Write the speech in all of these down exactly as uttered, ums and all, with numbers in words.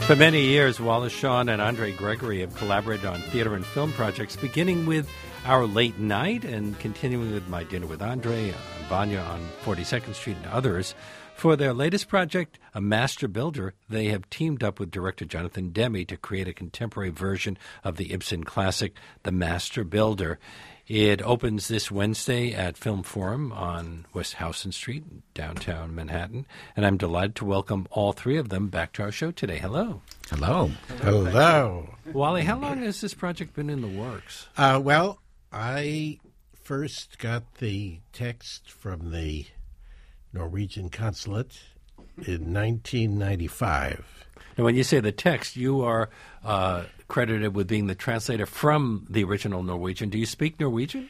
For many years, Wallace Shawn and Andre Gregory have collaborated on theater and film projects, beginning with Our Late Night and continuing with My Dinner with Andre, uh, Vanya on forty-second Street, and others. For their latest project, A Master Builder, they have teamed up with director Jonathan Demme to create a contemporary version of the Ibsen classic, The Master Builder. It opens this Wednesday at Film Forum on West Houston Street, downtown Manhattan. And I'm delighted to welcome all three of them back to our show today. Hello. Hello. Hello. Hello. Wally, how long has this project been in the works? Uh, well, I first got the text from the Norwegian consulate in nineteen ninety-five. Now, when you say the text, you are uh, credited with being the translator from the original Norwegian. Do you speak Norwegian?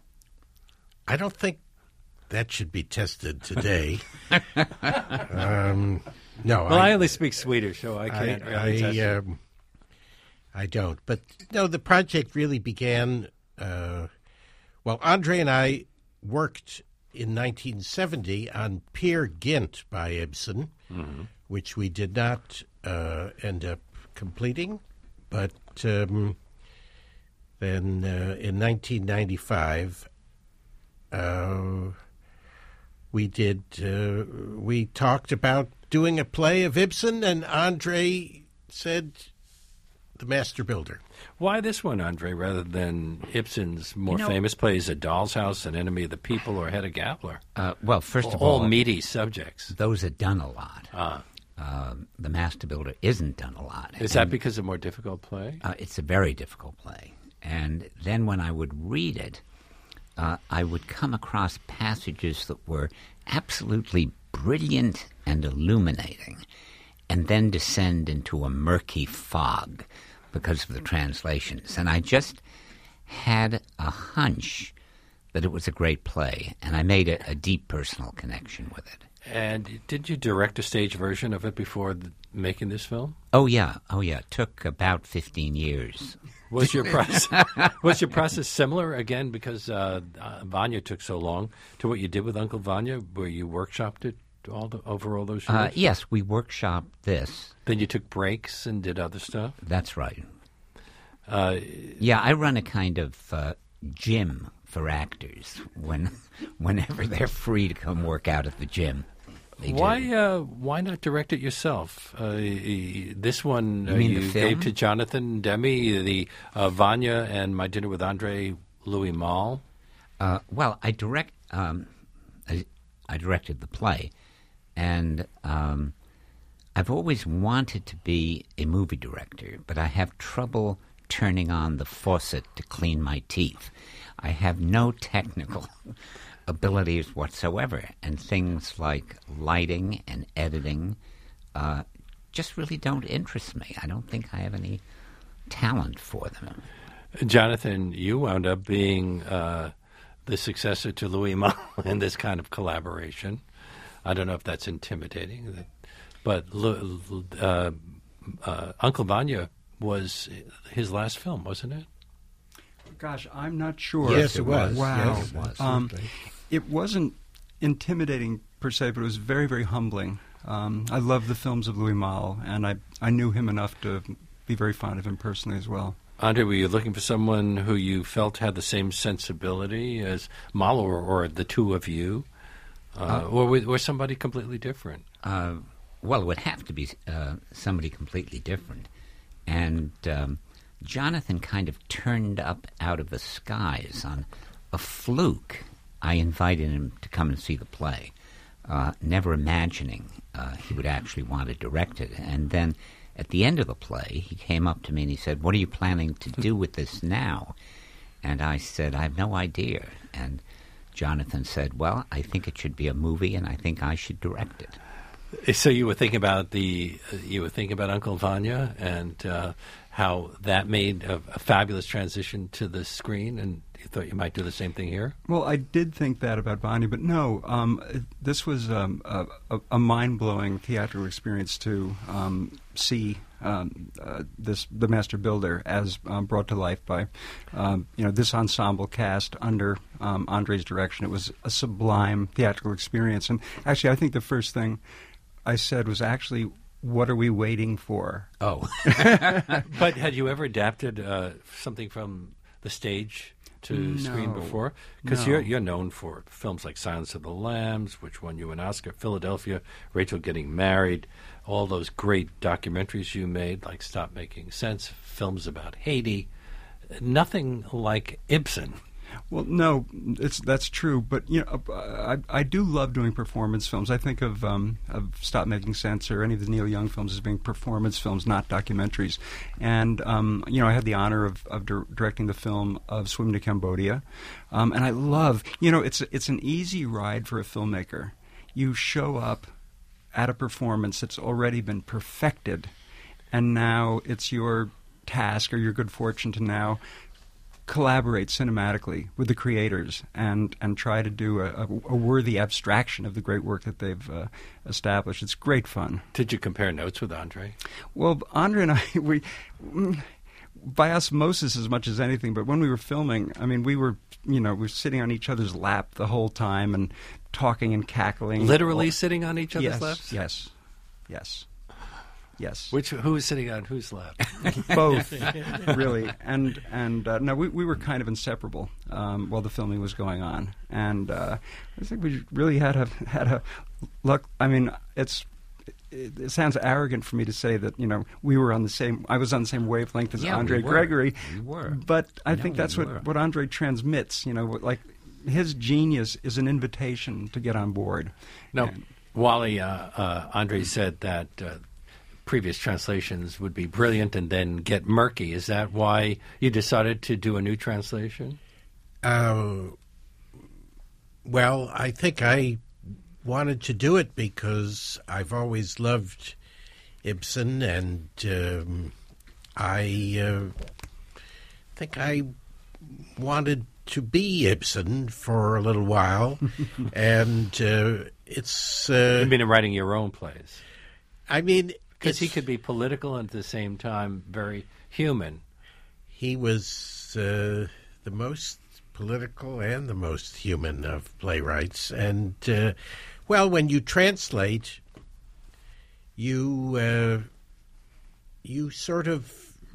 I don't think that should be tested today. um, no. Well, I, I only speak Swedish, so I can't I, really test I, it. um, I don't. But, no, the project really began, uh, well, Andre and I worked in nineteen seventy on Peer Gynt by Ibsen, mm-hmm. which we did not uh, end up completing. But um, then uh, in nineteen ninety-five, uh, we did. Uh, we talked about doing a play of Ibsen, and Andre said, "The Master Builder." Why this one, Andre, rather than Ibsen's more you know, famous plays, A Doll's House, An Enemy of the People, or Hedda Gabler? Uh, well, first of all, all, meaty subjects. Those are done a lot. Ah. Uh, the Master Builder isn't done a lot. Is and, that because of a more difficult play? Uh, it's a very difficult play. And then when I would read it, uh, I would come across passages that were absolutely brilliant and illuminating, and then descend into a murky fog because of the translations. And I just had a hunch that it was a great play, and I made a, a deep personal connection with it. And did you direct a stage version of it before the, making this film? Oh, yeah. Oh, yeah. It took about fifteen years. Was your process was your process similar, again, because uh, uh, Vanya took so long, to what you did with Uncle Vanya, where you workshopped it all the, over all those years? Uh, yes, we workshopped this. Then you took breaks and did other stuff? That's right. Uh, yeah, I run a kind of uh, gym for actors when, whenever they're free to come work out at the gym. Why uh, why not direct it yourself? Uh, this one you, uh, mean you the film? gave to Jonathan Demme, the uh, Vanya and My Dinner with Andre, Louis Malle. Uh, well, I direct. Um, I, I directed the play, and um, I've always wanted to be a movie director, but I have trouble turning on the faucet to clean my teeth. I have no technical abilities whatsoever, and things like lighting and editing uh, just really don't interest me. I don't think I have any talent for them. Jonathan, you wound up being uh, the successor to Louis Malle in this kind of collaboration. I don't know if that's intimidating, but uh, uh, Uncle Vanya was his last film, wasn't it? Gosh, I'm not sure. Yes, it was. Wow. Yes, it was. Um, it wasn't intimidating per se, but it was very, very humbling. Um, I love the films of Louis Malle, and I, I knew him enough to be very fond of him personally as well. Andre, were you looking for someone who you felt had the same sensibility as Malle, or, or the two of you, uh, uh, or, or somebody completely different? Uh, well, it would have to be uh, somebody completely different. And um, Jonathan kind of turned up out of the skies on a fluke. I invited him to come and see the play, uh, never imagining uh, he would actually want to direct it. And then at the end of the play, he came up to me and he said, "What are you planning to do with this now?" And I said, "I have no idea." And Jonathan said, "Well, I think it should be a movie, and I think I should direct it." So you were thinking about the uh, you were thinking about Uncle Vanya and uh, how that made a, a fabulous transition to the screen, and you thought you might do the same thing here? Well, I did think that about Vanya, but no, um, this was um, a, a mind-blowing theatrical experience to um, see um, uh, this the Master Builder as um, brought to life by um, you know this ensemble cast under um, Andre's direction. It was a sublime theatrical experience, and actually, I think the first thing I said was actually, what are we waiting for? Oh. But had you ever adapted uh, something from the stage to No. screen before? Because No. you're, you're known for films like Silence of the Lambs, which won you an Oscar, Philadelphia, Rachel Getting Married, all those great documentaries you made, like Stop Making Sense, films about Haiti. Nothing like Ibsen. Well, no, it's that's true. But you know, I, I do love doing performance films. I think of um, of Stop Making Sense or any of the Neil Young films as being performance films, not documentaries. And um, you know, I had the honor of, of dir- directing the film of Swim to Cambodia, um, and I love. You know, it's it's an easy ride for a filmmaker. You show up at a performance that's already been perfected, and now it's your task or your good fortune to now collaborate cinematically with the creators and, and try to do a, a, a worthy abstraction of the great work that they've uh, established. It's great fun. Did you compare notes with Andre? Well, Andre and I, we, mm, by osmosis as much as anything, but when we were filming, I mean, we were, you know, we were sitting on each other's lap the whole time and talking and cackling. Literally Well, sitting on each other's yes, laps? Yes, yes, yes. Which who was sitting on whose lap? Both, really, and and uh, no, we we were kind of inseparable um, while the filming was going on, and uh, I think we really had a had a luck. I mean, it's it, it sounds arrogant for me to say that you know we were on the same. I was on the same wavelength as Yeah, Andre we were. Gregory, We were. but I No, think that's we what were. what Andre transmits. You know, what- like his genius is an invitation to get on board. No, And- Wally, uh, uh, Andre said that uh, previous translations would be brilliant and then get murky. Is that why you decided to do a new translation? Uh, well, I think I wanted to do it because I've always loved Ibsen, and um, I uh, think I wanted to be Ibsen for a little while, and uh, it's. Uh, You've been writing your own plays. I mean, Because he it's- could be political and at the same time very human. He was uh, the most political and the most human of playwrights. And, uh, well, when you translate, you uh, you sort of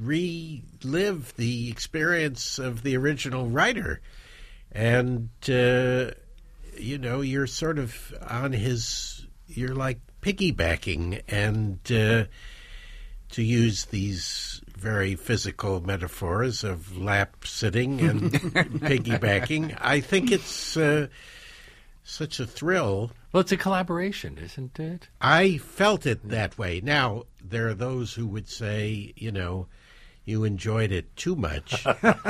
relive the experience of the original writer. And, uh, you know, you're sort of on his, you're like piggybacking, and uh, to use these very physical metaphors of lap sitting and piggybacking, I think it's uh, such a thrill. Well, it's a collaboration, isn't it? I felt it that way. Now, there are those who would say, you know, you enjoyed it too much.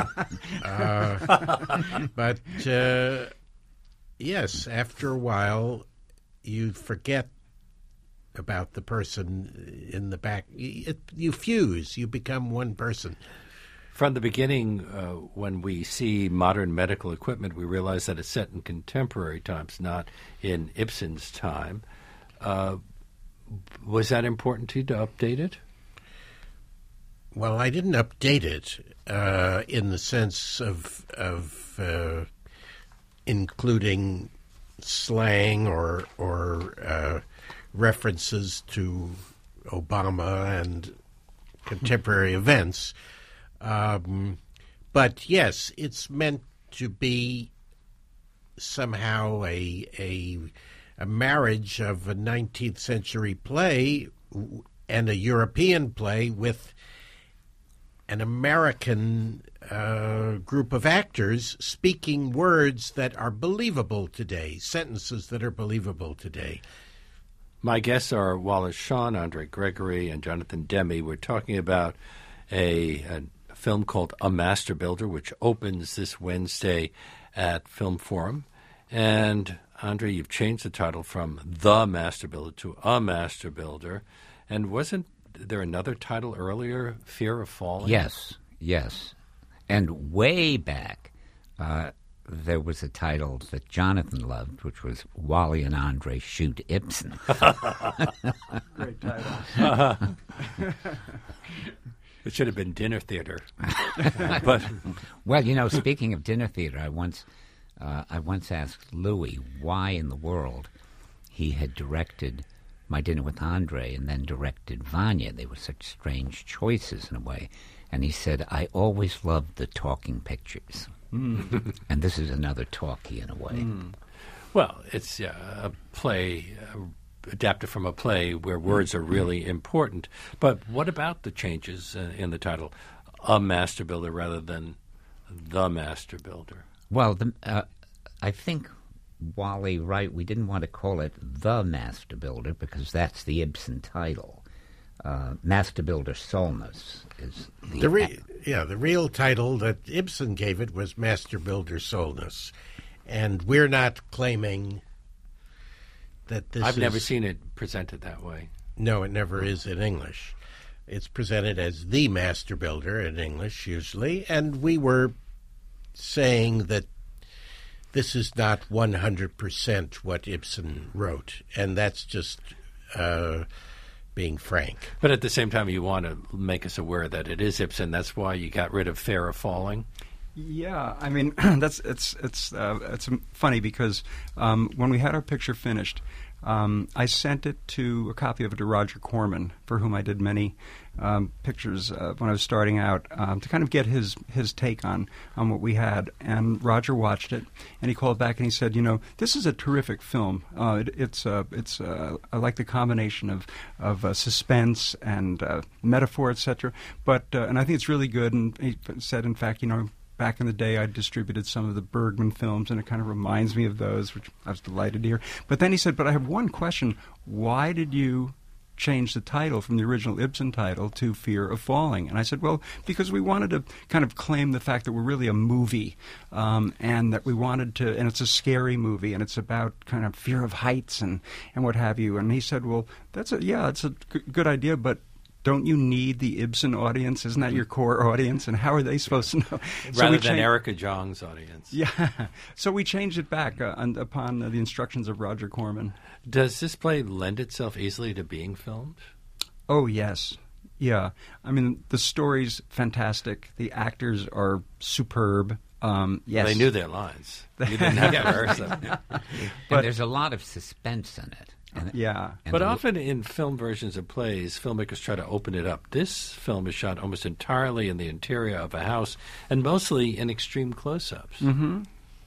uh, but, uh, yes, after a while, you forget about the person in the back. It, you fuse. You become one person. From the beginning, uh, when we see modern medical equipment, we realize that it's set in contemporary times, not in Ibsen's time. Uh, was that important to you to update it? Well, I didn't update it uh, in the sense of of uh, including slang or or uh, references to Obama and contemporary events. Um, but yes, it's meant to be somehow a a a marriage of a nineteenth century play and a European play with an American uh, group of actors speaking words that are believable today, sentences that are believable today. My guests are Wallace Shawn, Andre Gregory, and Jonathan Demme. We're talking about a, a film called A Master Builder, which opens this Wednesday at Film Forum. And, Andre, you've changed the title from The Master Builder to A Master Builder. And wasn't there another title earlier, Fear of Falling? Yes, yes. And way back, uh, there was a title that Jonathan loved, which was Wally and Andre Shoot Ibsen. Great title. Uh-huh. It should have been Dinner Theater. But Well, you know, speaking of dinner theater, I once, uh, I once asked Louis why in the world he had directed My Dinner with Andre and then directed Vanya. They were such strange choices in a way. And he said, I always loved the talking pictures. Mm. And this is another talkie in a way. Mm. Well, it's uh, a play uh, adapted from a play where words are really important. But what about the changes uh, in the title, A Master Builder rather than The Master Builder? Well, the, uh, I think Wally, right, we didn't want to call it The Master Builder because that's the Ibsen title. Uh, Master Builder Solness is the... the re- yeah, the real title that Ibsen gave it was Master Builder Solness. And we're not claiming that this I've is... never seen it presented that way. No, it never is in English. It's presented as The Master Builder in English, usually, and we were saying that this is not one hundred percent what Ibsen wrote, and that's just uh, being frank. But at the same time, you want to make us aware that it is Ibsen. That's why you got rid of Fair of Falling. Yeah, I mean that's it's it's uh, it's funny because um, when we had our picture finished, um, I sent it to a copy of it to Roger Corman, for whom I did many um, pictures uh, when I was starting out, um, to kind of get his his take on on what we had. And Roger watched it, and he called back and he said, you know, this is a terrific film. Uh, it, it's uh, it's uh, I like the combination of of uh, suspense and uh, metaphor, et cetera. But uh, and I think it's really good. And he said, in fact, you know, back in the day, I distributed some of the Bergman films, and it kind of reminds me of those, which I was delighted to hear. But then he said, but I have one question. Why did you change the title from the original Ibsen title to Fear of Falling? And I said, well, because we wanted to kind of claim the fact that we're really a movie, um, and that we wanted to, and it's a scary movie, and it's about kind of fear of heights and, and what have you. And he said, well, that's a, yeah, it's a g- good idea, but don't you need the Ibsen audience? Isn't that your core audience? And how are they supposed to know? Rather so than cha- Erica Jong's audience. Yeah. So we changed it back uh, on, upon uh, the instructions of Roger Corman. Does this play lend itself easily to being filmed? Oh, yes. Yeah. I mean, the story's fantastic. The actors are superb. Um, yes. They knew their lines. You didn't have to rehearse them. But But- there's a lot of suspense in it. And, Yeah. and But the- often in film versions of plays, filmmakers try to open it up. This film is shot almost entirely in the interior of a house and mostly in extreme close-ups. Mm-hmm.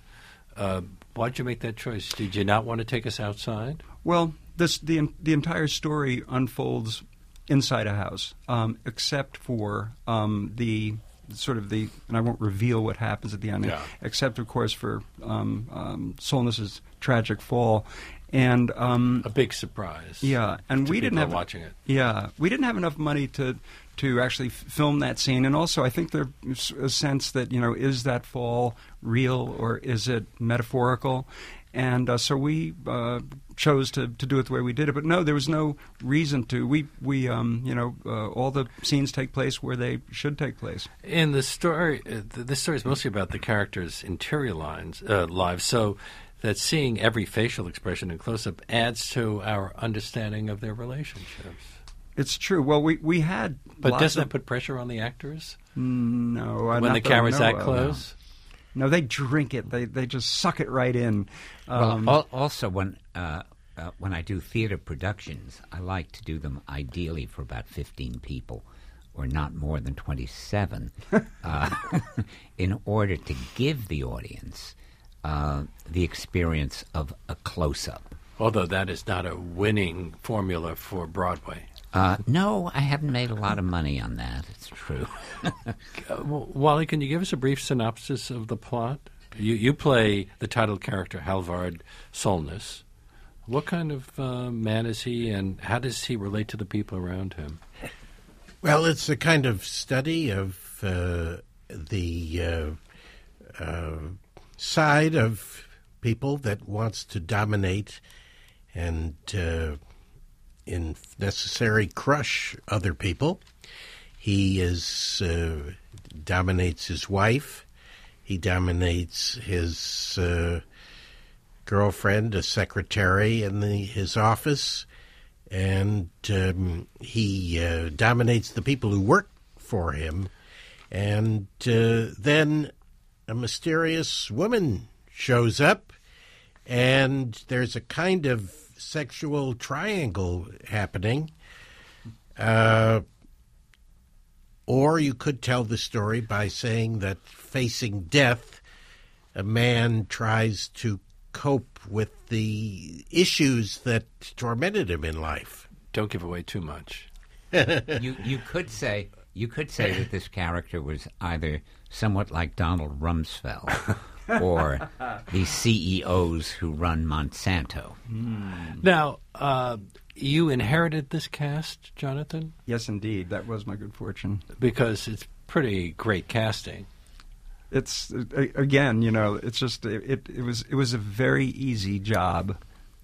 Uh, why'd you make that choice? Did you not want to take us outside? Well, this the the entire story unfolds inside a house, um, except for um, the sort of the, and I won't reveal what happens at the end, Yeah. except of course for um, um, Solness's tragic fall, and um, A big surprise. yeah, and to we didn't people have watching it. Yeah, we didn't have enough money to to actually f- film that scene, and also I think there's a sense that, you know, is that fall real or is it metaphorical? And uh, so we uh, chose to, to do it the way we did it. But no, there was no reason to. We we um, you know uh, all the scenes take place where they should take place. In the story, uh, th- this story is mostly about the characters' interior lines, uh, lives, so that seeing every facial expression in close-up adds to our understanding of their relationships. It's true. Well, we we had, But lots doesn't of, that put pressure on the actors no uh, when not the that I camera's know that of. close? No, they drink it. They they just suck it right in. Um, well, al- also when uh, uh, when I do theater productions, I like to do them ideally for about fifteen people, or not more than twenty-seven, uh, in order to give the audience uh, the experience of a close-up. Although that is not a winning formula for Broadway. Uh, no, I haven't made a lot of money on that. It's true. Uh, w- Wally, can you give us a brief synopsis of the plot? You you play the title character, Halvard Solness. What kind of uh, man is he, and how does he relate to the people around him? Well, it's a kind of study of uh, the uh, uh, side of people that wants to dominate and, uh, if necessary, crush other people. He is uh, dominates his wife. He dominates his uh, girlfriend, a secretary in the, his office. And um, he uh, dominates the people who work for him. And uh, then a mysterious woman shows up, and there's a kind of sexual triangle happening. Uh, or you could tell the story by saying that facing death, a man tries to cope with the issues that tormented him in life. Don't give away too much. you you could say you could say that this character was either somewhat like Donald Rumsfeld or the C E Os who run Monsanto. Mm. Now, uh, you inherited this cast, Jonathan? Yes, indeed. That was my good fortune. Because it's pretty great casting. It's uh, again, you know, it's just it, it. It was it was a very easy job.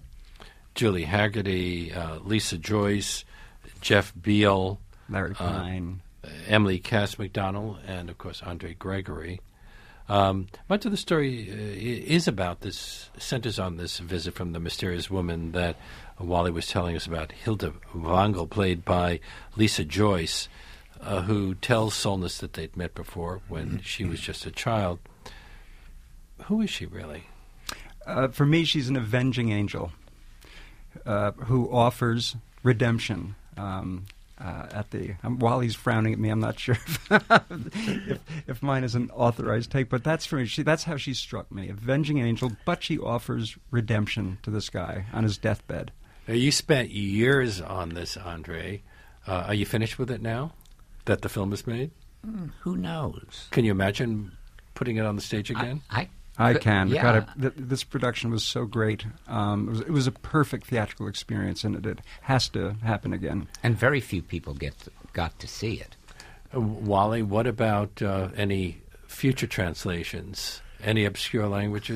Julie Haggerty, uh, Lisa Joyce, Jeff Beal, Larry Pine, uh, Emily Cass McDonald, and of course Andre Gregory. Um, much of the story uh, is about this, centers on this visit from the mysterious woman that Wally was telling us about, Hilda Wangel, played by Lisa Joyce, uh, who tells Solness that they'd met before when she was just a child. Who is she really? Uh, for me, she's an avenging angel uh, who offers redemption. Um, Uh, at the um, while he's frowning at me, I'm not sure if, if mine is an authorized take, but that's for me. She, that's how she struck me, avenging angel. But she offers redemption to this guy on his deathbed. Now, you spent years on this, Andre. Uh, are you finished with it now that the film is made? Mm, who knows? Can you imagine putting it on the stage again? I, I I can. Yeah. God, I, th- this production was so great. Um, it was, it was a perfect theatrical experience, and it, it has to happen again. And very few people get to, got to see it. Uh, Wally, what about uh, any future translations? Any obscure languages?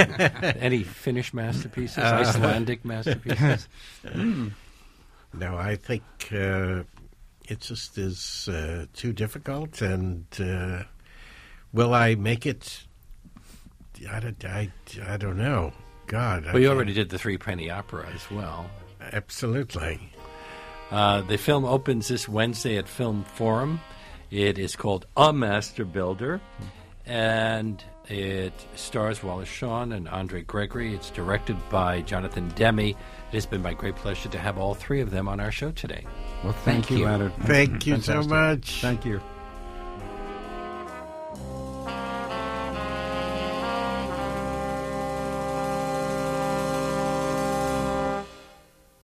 Any Finnish masterpieces? Uh, Icelandic masterpieces? mm. No, I think uh, it just is uh, too difficult. And uh, will I make it? I don't, I, I don't know. God. Well, you already did the Three Penny Opera as well. Absolutely. Uh, the film opens this Wednesday at Film Forum. It is called A Master Builder, and it stars Wallace Shawn and Andre Gregory. It's directed by Jonathan Demme. It has been my great pleasure to have all three of them on our show today. Well, thank, thank you, you. Leonard. Thank you so much. Thank you.